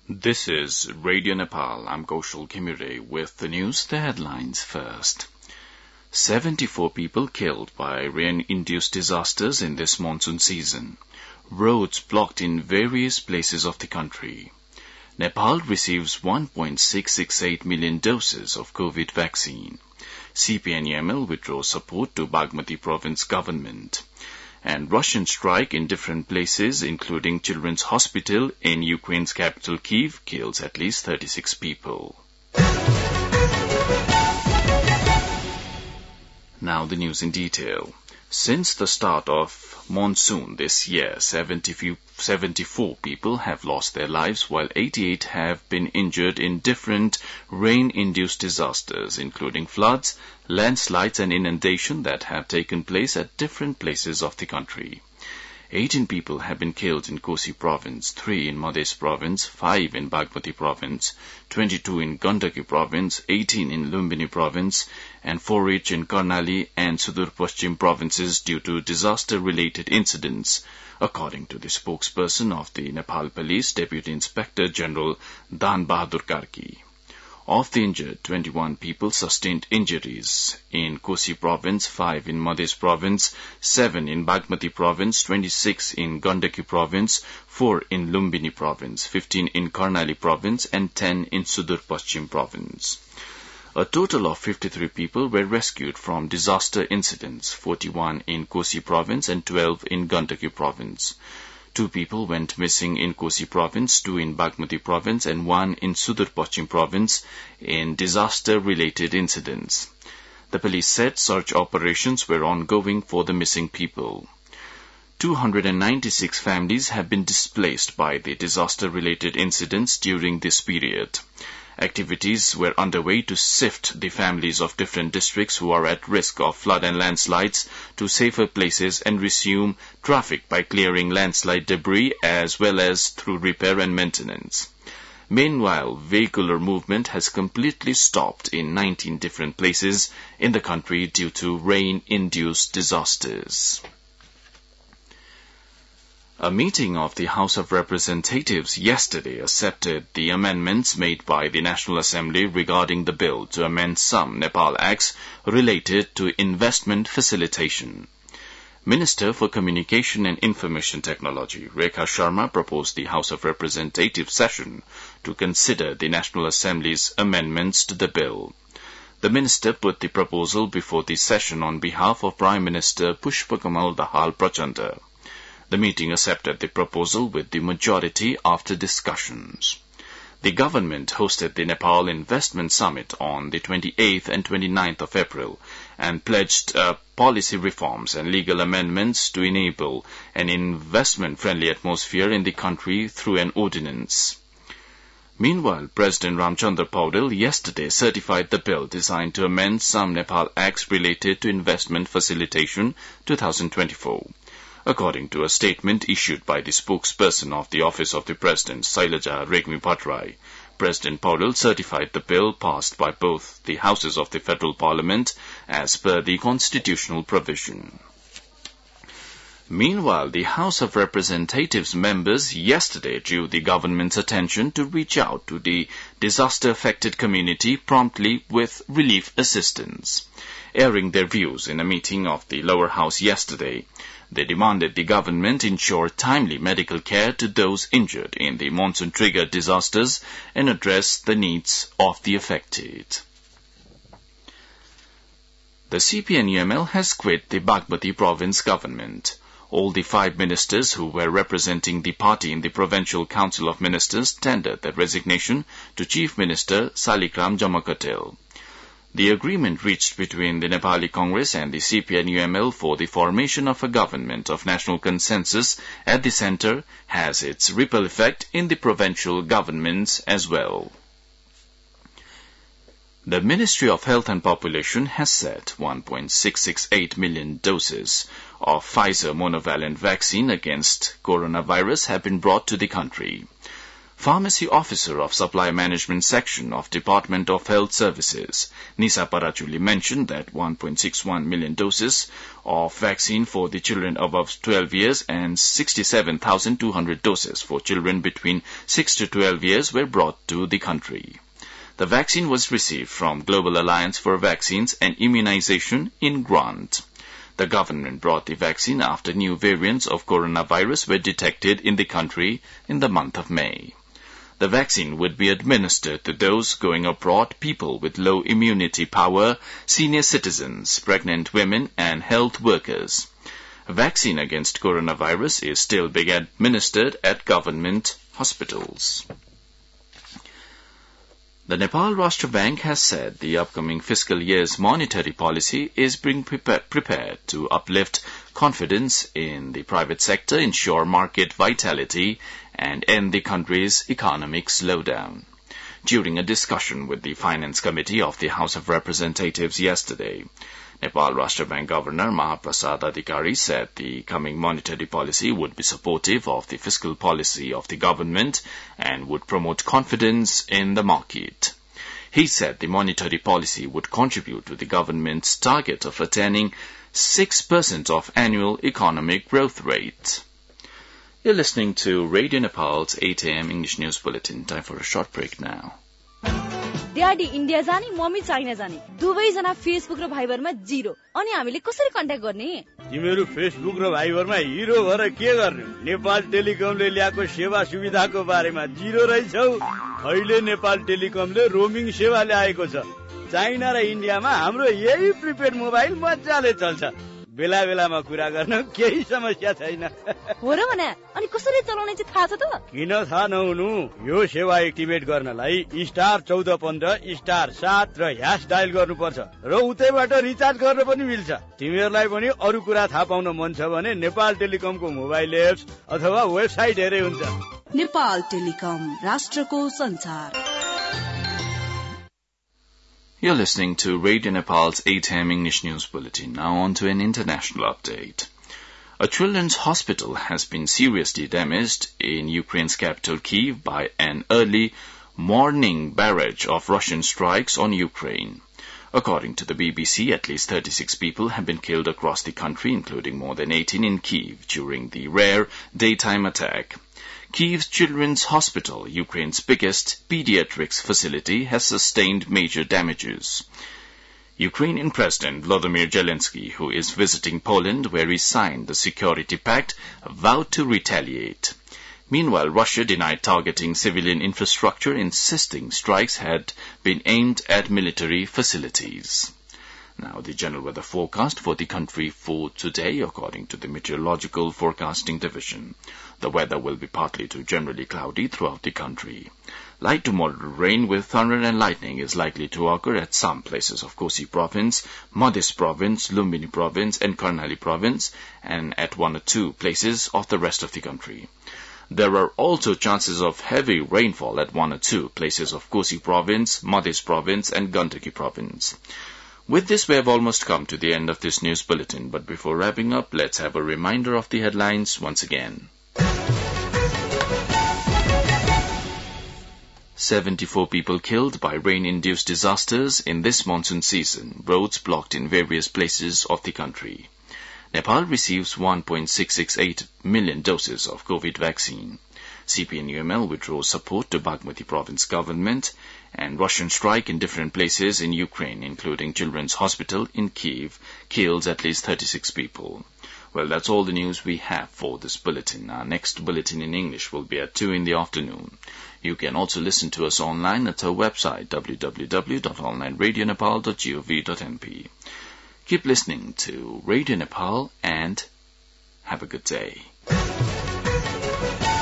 This is Radio Nepal. I'm Kaushal Khimire with the news, the headlines first. 74 people killed by rain-induced disasters in this monsoon season. Roads blocked in various places of the country. Nepal receives 1.668 million doses of COVID vaccine. CPNUML withdraws support to Bagmati province government. And Russian strike in different places, including Children's Hospital in Ukraine's capital Kyiv, kills at least 36 people. Now the news in detail. Since the start of monsoon this year, 74 people have lost their lives, while 88 have been injured in different rain-induced disasters, including floods, landslides and inundation that have taken place at different places of the country. 18 people have been killed in Kosi province, 3 in Madhya province, 5 in Bagmati province, 22 in Gandaki province, 18 in Lumbini province, and 4 each in Karnali and Sudur Paschim provinces due to disaster-related incidents, according to the spokesperson of the Nepal Police, Deputy Inspector General Dan Bahadur Karki. Of the injured, 21 people sustained injuries in Kosi province, 5 in Madhya province, 7 in Bagmati province, 26 in Gandaki province, 4 in Lumbini province, 15 in Karnali province, and 10 in Sudur Paschim province. A total of 53 people were rescued from disaster incidents, 41 in Kosi province and 12 in Gandaki province. 2 people went missing in Kosi province, 2 in Bagmati province, and 1 in Sudur Paschim province in disaster-related incidents. The police said search operations were ongoing for the missing people. 296 families have been displaced by the disaster-related incidents during this period. Activities were underway to sift the families of different districts who are at risk of flood and landslides to safer places and resume traffic by clearing landslide debris as well as through repair and maintenance. Meanwhile, vehicular movement has completely stopped in 19 different places in the country due to rain-induced disasters. A meeting of the House of Representatives yesterday accepted the amendments made by the National Assembly regarding the bill to amend some Nepal acts related to investment facilitation. Minister for Communication and Information Technology, Rekha Sharma, proposed the House of Representatives session to consider the National Assembly's amendments to the bill. The minister put the proposal before the session on behalf of Prime Minister Pushpakamal Dahal Prachanda. The meeting accepted the proposal with the majority after discussions. The government hosted the Nepal Investment Summit on the 28th and 29th of April and pledged policy reforms and legal amendments to enable an investment-friendly atmosphere in the country through an ordinance. Meanwhile, President Ramchandra Paudel yesterday certified the bill designed to amend some Nepal acts related to investment facilitation 2024. According to a statement issued by the spokesperson of the Office of the President, Sailaja Regmi Bhattarai, President Paudel certified the bill passed by both the houses of the Federal Parliament as per the constitutional provision. Meanwhile, the House of Representatives members yesterday drew the government's attention to reach out to the disaster-affected community promptly with relief assistance. Airing their views in a meeting of the lower house yesterday, they demanded the government ensure timely medical care to those injured in the monsoon-triggered disasters and address the needs of the affected. The CPNUML has quit the Bagmati province government. All the 5 ministers who were representing the party in the Provincial Council of Ministers tendered their resignation to Chief Minister Salikram Jamakotel. The agreement reached between the Nepali Congress and the CPNUML for the formation of a government of national consensus at the centre has its ripple effect in the provincial governments as well. The Ministry of Health and Population has said 1.668 million doses of Pfizer monovalent vaccine against coronavirus have been brought to the country. Pharmacy Officer of Supply Management Section of Department of Health Services, Nisa Parachuli, mentioned that 1.61 million doses of vaccine for the children above 12 years and 67,200 doses for children between 6 to 12 years were brought to the country. The vaccine was received from Global Alliance for Vaccines and Immunization in grant. The government brought the vaccine after new variants of coronavirus were detected in the country in the month of May. The vaccine would be administered to those going abroad, people with low immunity power, senior citizens, pregnant women, and health workers. A vaccine against coronavirus is still being administered at government hospitals. The Nepal Rashtra Bank has said the upcoming fiscal year's monetary policy is being prepared to uplift confidence in the private sector, ensure market vitality, and end the country's economic slowdown. During a discussion with the Finance Committee of the House of Representatives yesterday, Nepal Rashtra Bank Governor Mahaprasad Adhikari said the coming monetary policy would be supportive of the fiscal policy of the government and would promote confidence in the market. He said the monetary policy would contribute to the government's target of attaining 6% of annual economic growth rate. You're listening to Radio Nepal's 8 a.m. English News Bulletin. Time for a short break now. Daddy India जाने mummy China जाने दुवैजना Facebook र भाइबरमा zero अनि हामीले कसरी contact गर्ने तिमीहरू Facebook र भाइबरमा हिरो भएर के गर्ने नेपाल टेलिकमले ल्याएको सेवा सुविधाको बारेमा जिरो रहेछौ अहिले नेपाल टेलिकमले रोमिङ सेवा ल्याएको छ चाइना र इन्डियामा हाम्रो यही प्रिपेड मोबाइल मजाले चल्छ बेला बेलामा कुरा गर्न केही समस्या छैन हो र भने अनि कसरी चलाउने चाहिँ थाहा छ त किन थाहा नहुनु यो सेवा एक्टिभेट गर्नलाई *14**7 र # डायल गर्नुपर्छ र उतैबाट रिचार्ज गर्न पनि मिल्छ तिमीहरूलाई पनि अरु कुरा थाहा पाउन मन छ भने नेपाल टेलिकमको मोबाइल एप्स अथवा वेबसाइट हेरे हुन्छ नेपाल टेलिकम राष्ट्रको संचार You're listening to Radio Nepal's 8 a.m. English News Bulletin. Now on to an international update. A children's hospital has been seriously damaged in Ukraine's capital Kyiv by an early morning barrage of Russian strikes on Ukraine. According to the BBC, at least 36 people have been killed across the country, including more than 18 in Kyiv, during the rare daytime attack. Kyiv's Children's Hospital, Ukraine's biggest pediatrics facility, has sustained major damages. Ukrainian President Volodymyr Zelensky, who is visiting Poland where he signed the Security Pact, vowed to retaliate. Meanwhile, Russia denied targeting civilian infrastructure, insisting strikes had been aimed at military facilities. Now, the general weather forecast for the country for today, according to the Meteorological Forecasting Division. The weather will be partly to generally cloudy throughout the country. Light to moderate rain with thunder and lightning is likely to occur at some places of Kosi Province, Madhya Province, Lumbini Province, and Karnali Province, and at 1 or 2 places of the rest of the country. There are also chances of heavy rainfall at 1 or 2 places of Kosi Province, Madhya Province, and Gandaki Province. With this, we have almost come to the end of this news bulletin, but before wrapping up, let's have a reminder of the headlines once again. 74 people killed by rain-induced disasters in this monsoon season, roads blocked in various places of the country. Nepal receives 1.668 million doses of COVID vaccine. CPNUML withdraws support to Bagmati province government, and Russian strike in different places in Ukraine, including Children's Hospital in Kyiv, kills at least 36 people. Well, that's all the news we have for this bulletin. Our next bulletin in English will be at 2 in the afternoon. You can also listen to us online at our website, www.onlineradionepal.gov.np. Keep listening to Radio Nepal and have a good day.